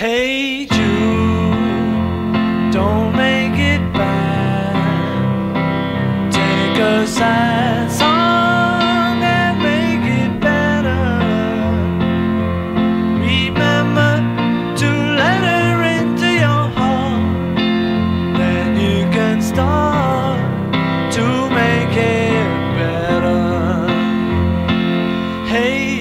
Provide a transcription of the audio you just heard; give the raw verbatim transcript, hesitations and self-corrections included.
Hey Jude, don't make it bad. Take a sad song and make it better. Remember to let her into your heart. Then you can start to make it better. Hey